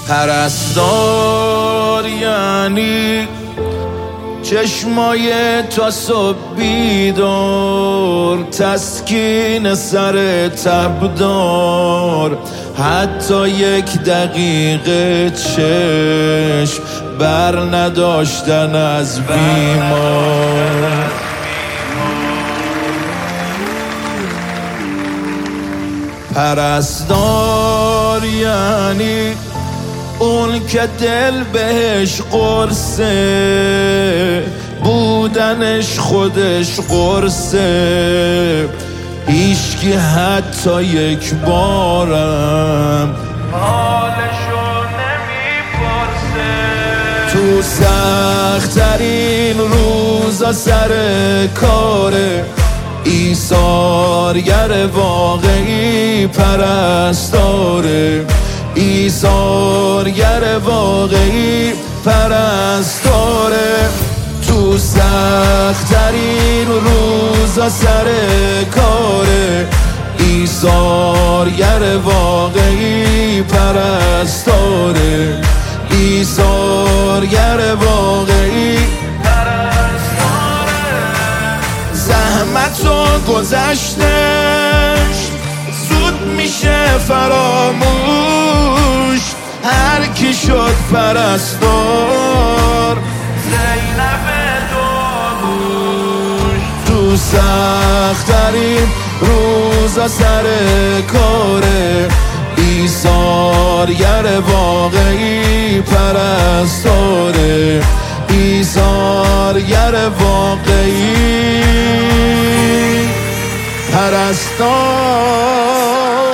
پرستار یعنی چشمای تا صبح بیدار، تسکین سر تبدار، حتی یک دقیقه چشم بر نداشتن از بیمار. پرستار یعنی اون که دل بهش قرصه، بودنش خودش قرصه، هیچکی حتی یک بارم حالشو نمیپرسه. تو سخت‌ترین روزا سر کاره، ایثارگر واقعی پرستاره، ایثارگر واقعی پرستاره. تو سخت‌ترین روزا سر کاره، ایثارگر واقعی پرستاره، ایثارگر واقعی پرستاره. زحمت و گذشتش زود میشه فراموش، هر کی شد پرستار زینب داروش. تو سخت‌ترین روزا سر کاره، ایثارگر واقعی پرستاره، ایثارگر واقعی پرستار.